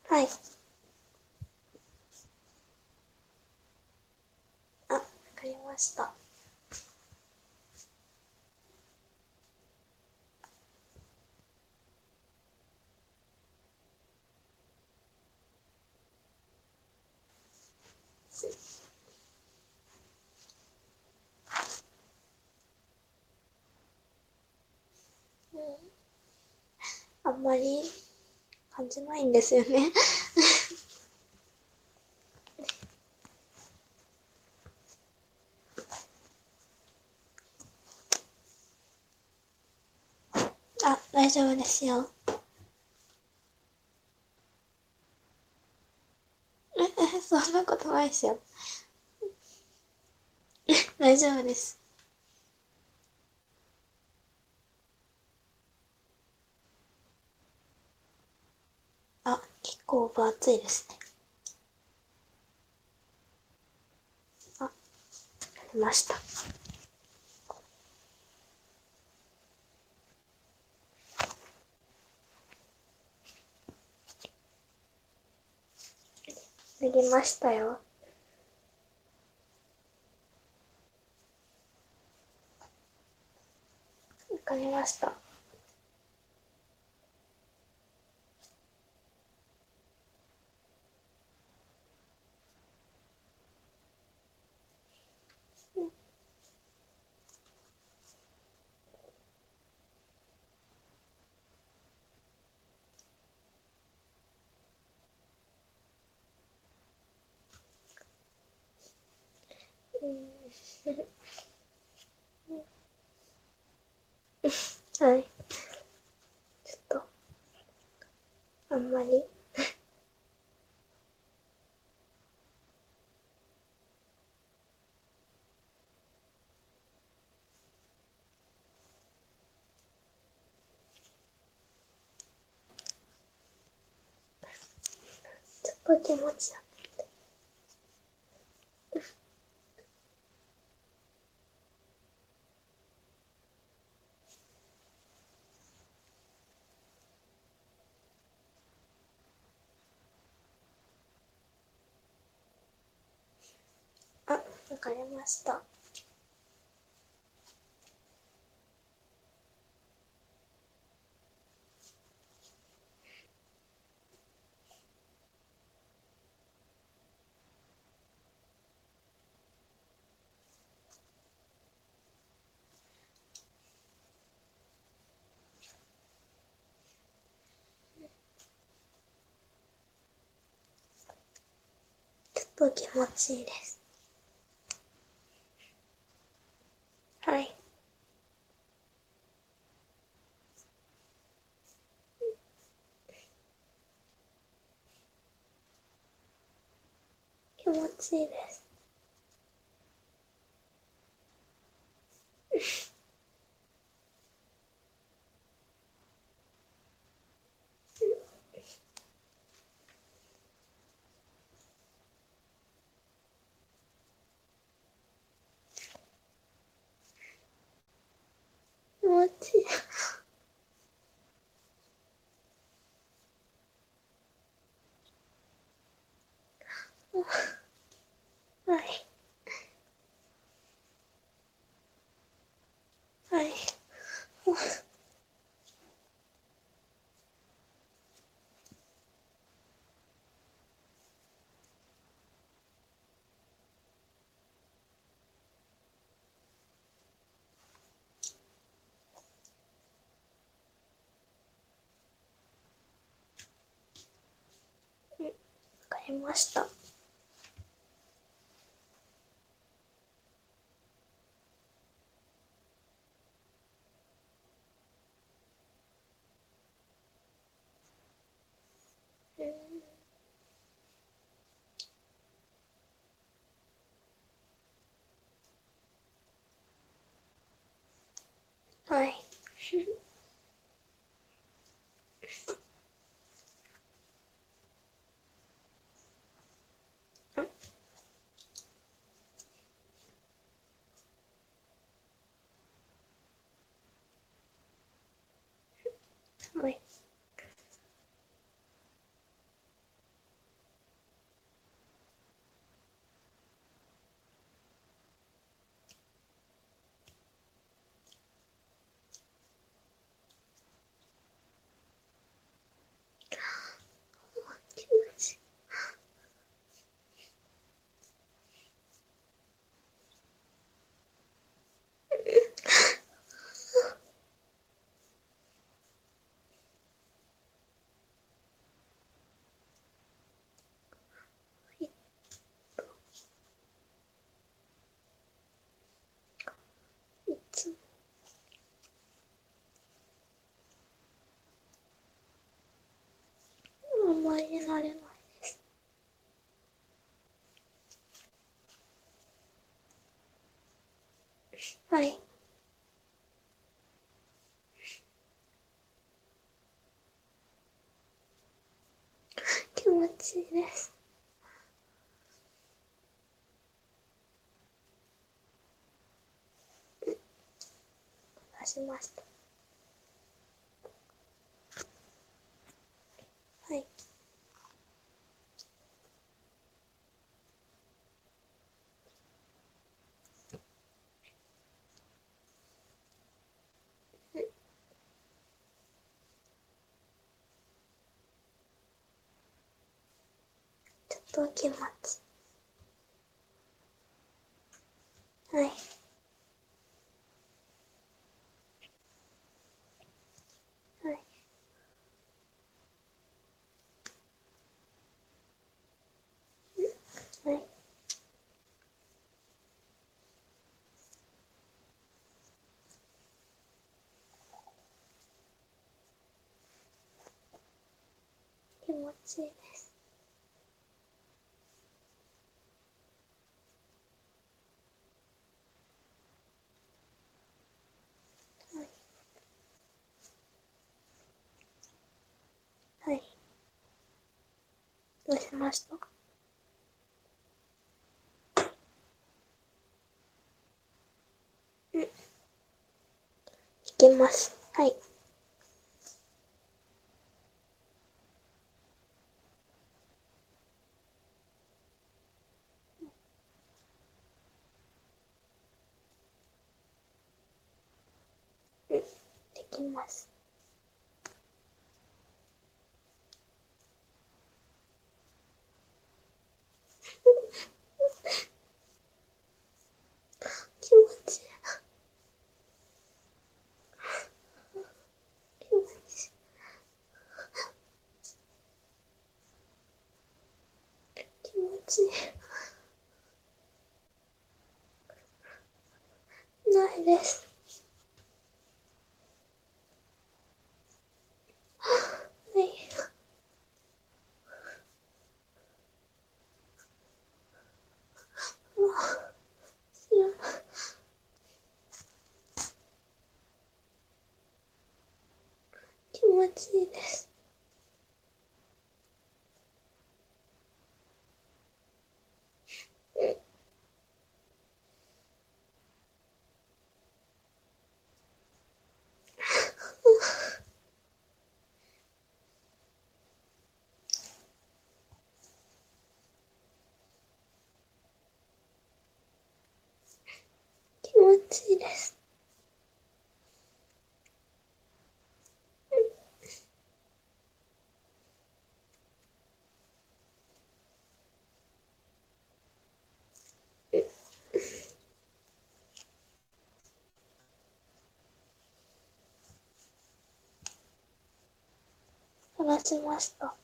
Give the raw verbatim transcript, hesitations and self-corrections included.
はい。あ、わかりました。うん、あんまり感じないんですよね。あ、大丈夫ですよ。え、え、そんなことないですよ。大丈夫です。あ、結構分厚いですね。あ、出ました。脱ぎましたよ。わかりました。うん、はい。ちょっと、あんまり。ちょっと気持ち悪い。あ、わかりました。ちょっと気持ちいいです。はい。気持ちいいです。気持ちいい。はい。はい。わかりました。うん、はい。はい。 ま入れられないです。はい。気持ちいいです。出しました。はい。ちょっと気持ち。はい。はい。はい。気持ちいいです。はい。はい。どうしました？うん。いけます。はい。うん。できます。気持ちいい。気持ちいい。気持ちいい。ないです。はい。もう、知らない。気持ちいいです。うん。気持ちいいです。話しました。